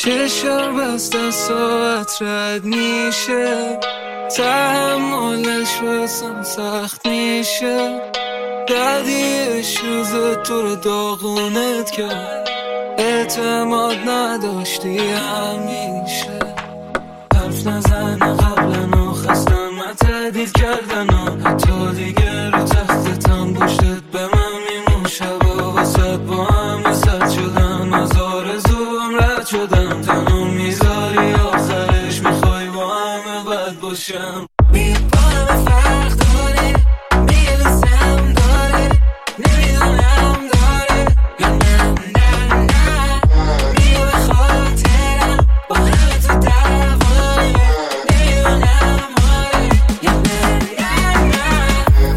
چشم بسته ساعت رد میشه، تحملش واسم سخت میشه. دردیش روز تو رو داغونت کرد، اعتماد نداشتی همیشه. حرف نزن قبلا و خستم من تهدید کردن و حتی دیگه رو تختتم پشتت به من میمون شبا واسد با هم وسط شدم، از آرزوم رد شدم. تنو میذاری آخرش میخوای با همه بد باشم. میپانم فرق داره، میلسم داره، نمیدونم داره یا نه نه نه. میو به خاطرم با همه تو دواره، نمیدونم آره یا نه نه نه.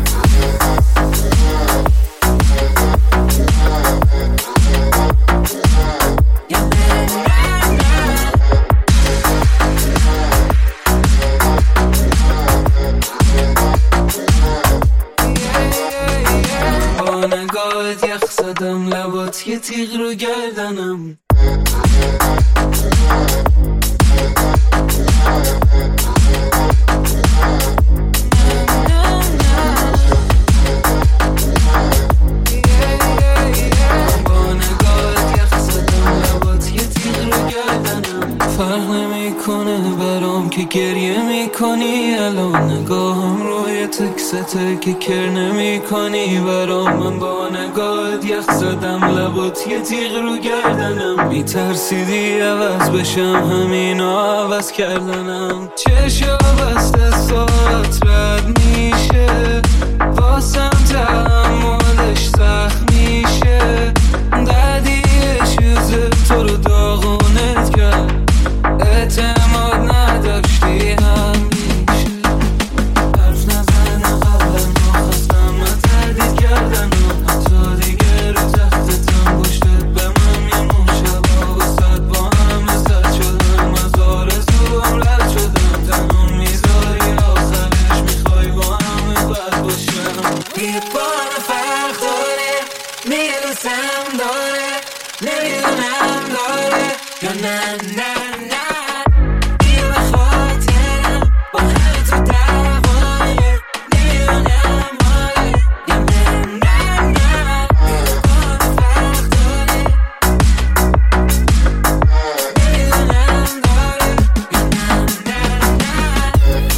یا نه نه نه. با نگاهت یخ زدم، لبات یه تیغ رو گردنم. با نگاهت یخ زدم، لبات یه تیغ رو گردنم. فرق نمیکنه برام که گریه میکنی الان، نگاهم روی تکسته که کر نمیکنی برام. من با نگاهت یخ زدم، لبات یه تیغ رو گردنم. میترسیدی عوض بشم، همینا عوض کردنم. چشم بسته ساعت رد میشه، واسم تحملش سخت میشه. دردیش روز تو رو داغونت کرد، اعتماد نداشتی همیشه. حرف نزن قبلا و خستم من تردید کردن و حتی دیگه رو تختتم پشتت به من میمون شبا واسد با هم وسط شدم، از آرزوم رد شدم. تنو میذاری آخرش میخوای با همه بد باشم. یه بار فرق داره، میلسم داره، نمیدونم داره یا نه نه نه. میو به خاطرم با همه تو دواره، نمیدونم آره یا نه نه نه. یه بار فرق داره، نمیدونم داره یا نه نه نه.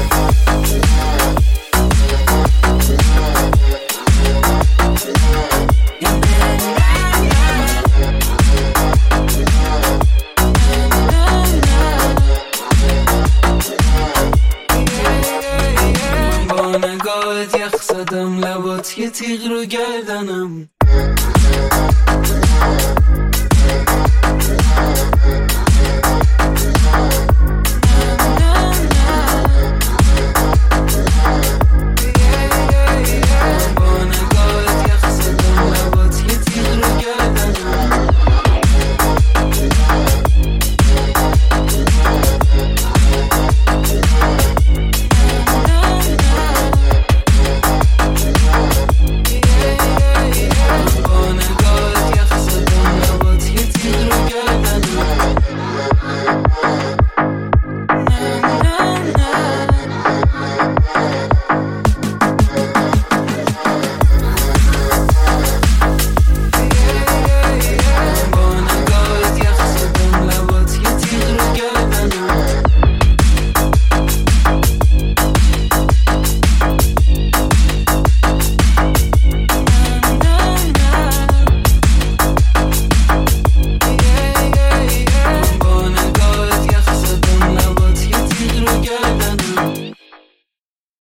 یا نه نه نه. با نگاهت یخ زدم، لبات یه تیغ رو گردنم.